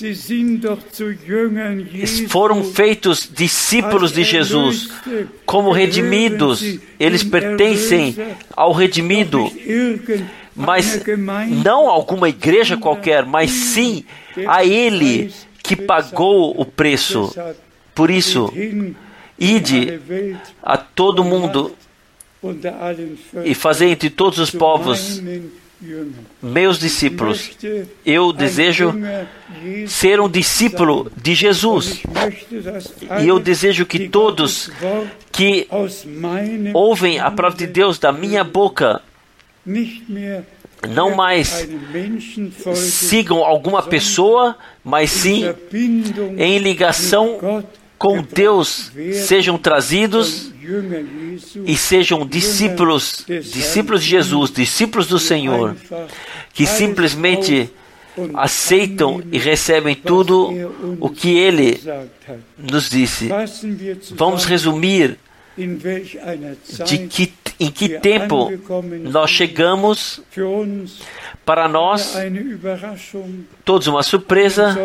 Foram feitos discípulos de Jesus, como redimidos. Eles pertencem ao redimido, mas não a alguma igreja qualquer, mas sim a Ele que pagou o preço. Por isso, ide a todo mundo e fazei entre todos os povos meus discípulos. Eu desejo ser um discípulo de Jesus. E eu desejo que todos que ouvem a palavra de Deus da minha boca não mais sigam alguma pessoa, mas sim em ligação com Deus, sejam trazidos e sejam discípulos, discípulos de Jesus, discípulos do Senhor, que simplesmente aceitam e recebem tudo o que Ele nos disse. Vamos resumir de que, em que tempo nós chegamos. Para nós, todos uma surpresa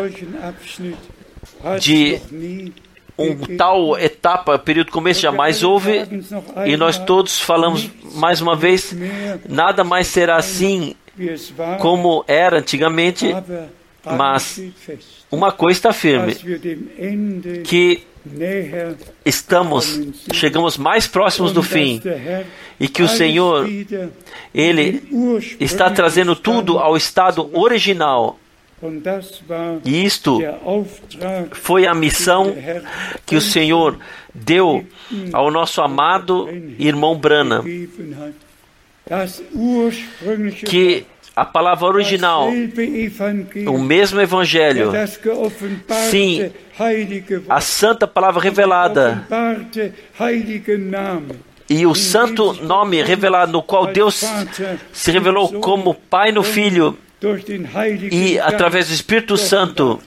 de um tal etapa, período começo jamais houve, e nós todos falamos mais uma vez, nada mais será assim como era antigamente, mas uma coisa está firme, que estamos, chegamos mais próximos do fim, e que o Senhor, Ele está trazendo tudo ao estado original. E isto foi a missão que o Senhor deu ao nosso amado irmão Branham, que a palavra original, o mesmo Evangelho, sim, a santa palavra revelada e o santo nome revelado, no qual Deus se revelou como Pai no Filho, e através do Espírito Santo,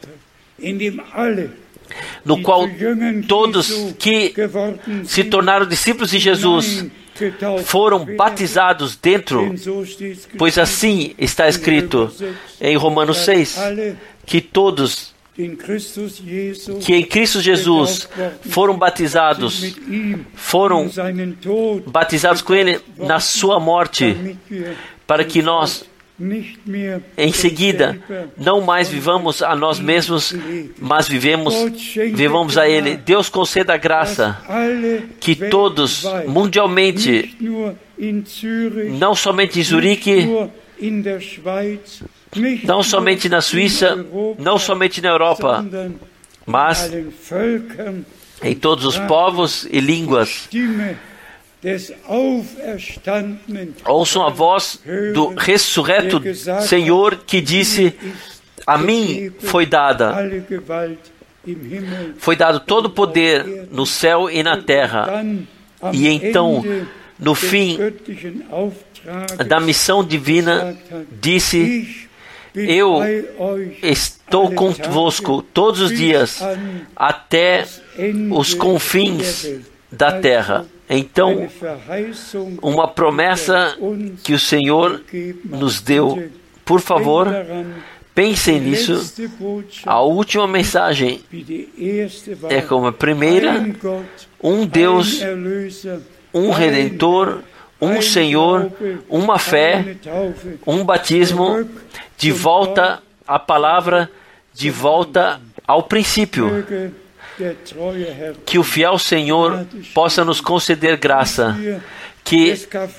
no qual todos que se tornaram discípulos de Jesus foram batizados dentro, pois assim está escrito em Romanos seis, que todos que em Cristo Jesus foram batizados, foram batizados com Ele na sua morte, para que nós em seguida não mais vivamos a nós mesmos, mas vivemos, vivamos a Ele. Deus conceda a graça que todos mundialmente, não somente em Zurique, não somente na Suíça, não somente na Europa, mas em todos os povos e línguas, ouçam a voz do ressurreto Senhor, que disse: a mim foi dada, foi dado todo o poder no céu e na terra. E então, no fim da missão divina, disse: eu estou convosco todos os dias até os confins da terra. Então, uma promessa que o Senhor nos deu por favor, pensem nisso. A última mensagem é como a primeira: um Deus, um Redentor, um Senhor, uma fé, um batismo, de volta à palavra, de volta ao princípio. Que o fiel Senhor possa nos conceder graça, que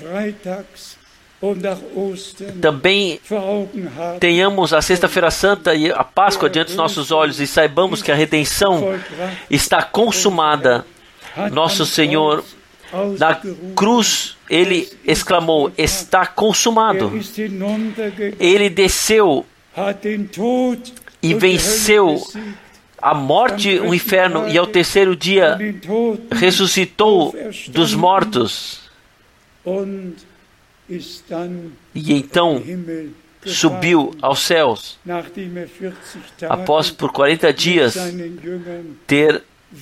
também tenhamos a Sexta-feira Santa e a Páscoa diante dos nossos olhos e saibamos que a redenção está consumada. Nosso Senhor, na cruz, Ele exclamou: está consumado. Ele desceu e venceu a morte, o inferno, e ao terceiro dia ressuscitou dos mortos. E então subiu aos céus, após por quarenta dias ter,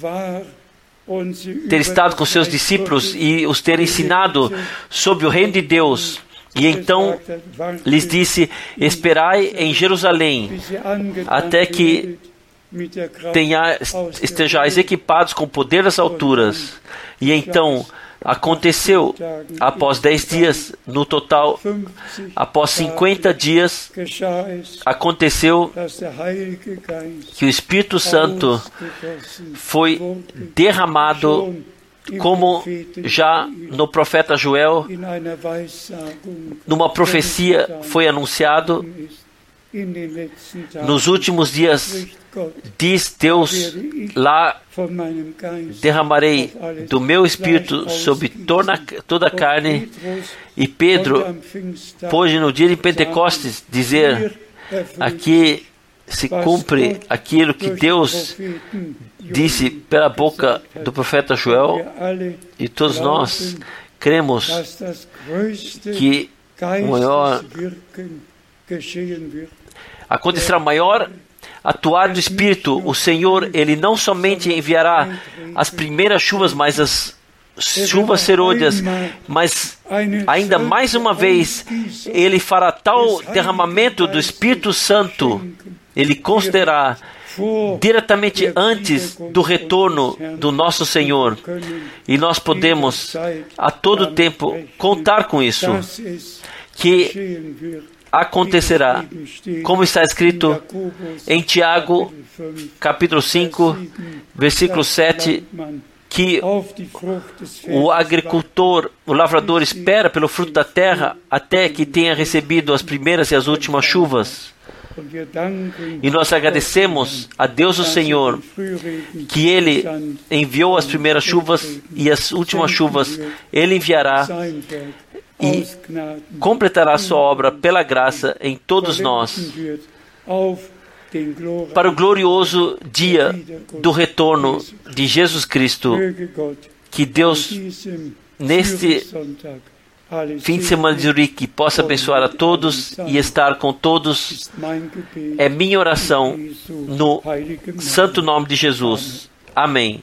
ter estado com seus discípulos e os ter ensinado sobre o reino de Deus. E então lhes disse: esperai em Jerusalém, até que tenha, estejais equipados com o poder das alturas. E então aconteceu, após dez dias, no total, após cinquenta dias, aconteceu que o Espírito Santo foi derramado, como já no profeta Joel, numa profecia foi anunciado. Nos últimos dias, diz Deus lá: derramarei do meu Espírito sobre toda, toda a carne. E Pedro pôde no dia de Pentecostes dizer: aqui se cumpre aquilo que Deus disse pela boca do profeta Joel. E todos nós cremos que o maior acontecerá maior atuar do Espírito. O Senhor, Ele não somente enviará as primeiras chuvas, mas as chuvas serôdias, mas ainda mais uma vez, Ele fará tal derramamento do Espírito Santo, Ele concederá diretamente antes do retorno do nosso Senhor. E nós podemos a todo tempo contar com isso, que acontecerá, como está escrito em Tiago, capítulo cinco, versículo sete, que o agricultor, o lavrador espera pelo fruto da terra até que tenha recebido as primeiras e as últimas chuvas. E nós agradecemos a Deus o Senhor que Ele enviou as primeiras chuvas e as últimas chuvas Ele enviará e completará sua obra pela graça em todos nós, para o glorioso dia do retorno de Jesus Cristo. Que Deus, neste fim de semana de Zurique, possa abençoar a todos e estar com todos. É minha oração no santo nome de Jesus. Amém.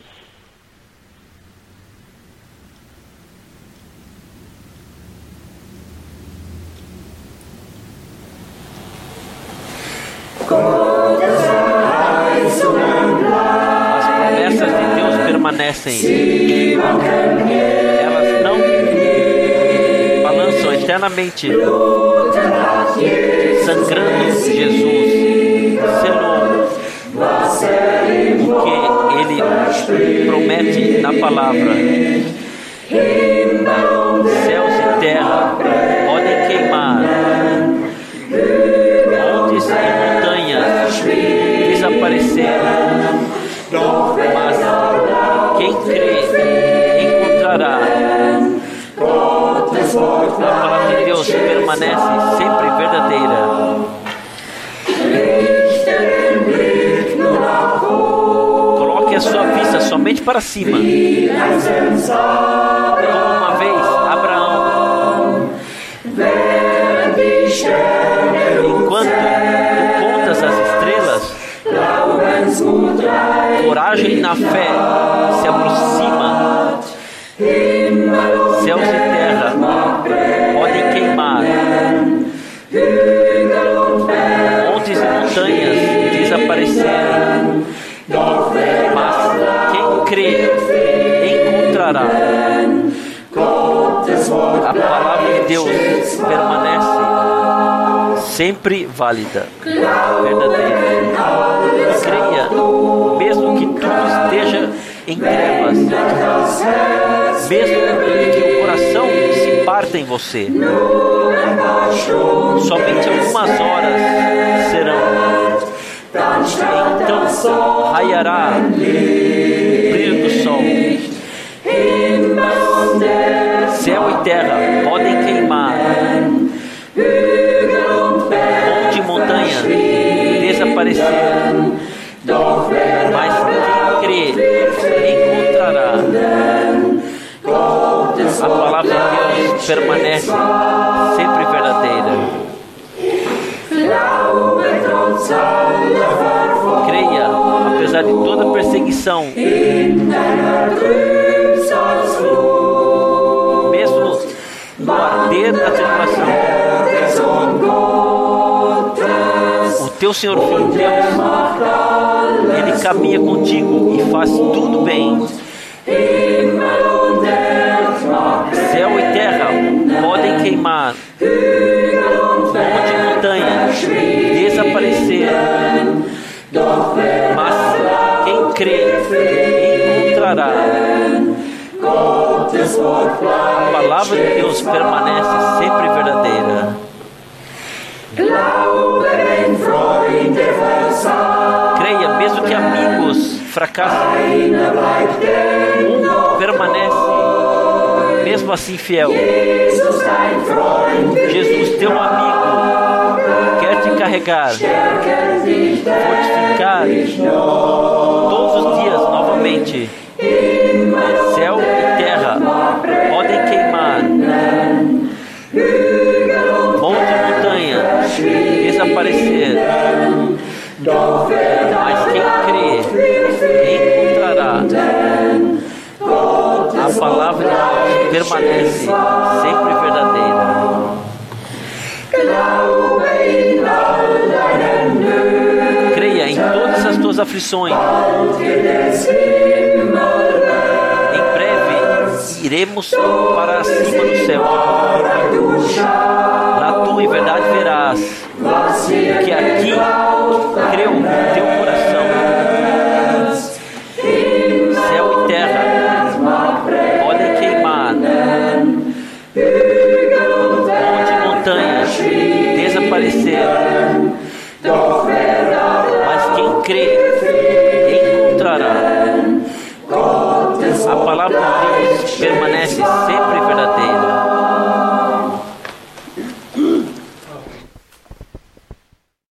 As promessas de Deus permanecem. Elas não balançam eternamente. Sangrando, Jesus selou o que Ele promete na palavra. Céus e terra podem queimar, montes e montanhas desaparecer, mas quem crê encontrará. A palavra de Deus permanece sempre verdadeira. Coloque a sua vista somente para cima, como uma vez Abraão. Enquanto tu contas as estrelas, coragem na fé se aproxima. Céus e terra podem queimar, desaparecerem, mas quem crê encontrará. A palavra de Deus permanece sempre válida, verdadeira. Creia, mesmo que tudo esteja em trevas, mesmo que o coração se parta em você, somente algumas horas serão. Então raiará o brilho do sol. Céu e terra podem queimar, monte e montanha desaparecer, mas quem crê encontrará. A palavra de Deus permanece sempre verdadeira. Creia, apesar de toda perseguição, mesmo no arder da tribulação, o teu Senhor Filho Deus, Ele caminha contigo e faz tudo bem. Céu e terra podem queimar, monte e montanha desaparecer, mas quem crê encontrará. A palavra de Deus permanece sempre verdadeira. Creia, mesmo que amigos fracassem, um permanece mesmo assim fiel. Jesus, teu amigo, quer te carregar, fortificar todos os dias novamente. Céu e terra podem queimar, monte e montanha desaparecer, mas quem crê encontrará. A palavra de Deus permanece sempre verdadeira. Creia em todas as tuas aflições. Em breve iremos para cima do céu. Na tua verdade verás que aqui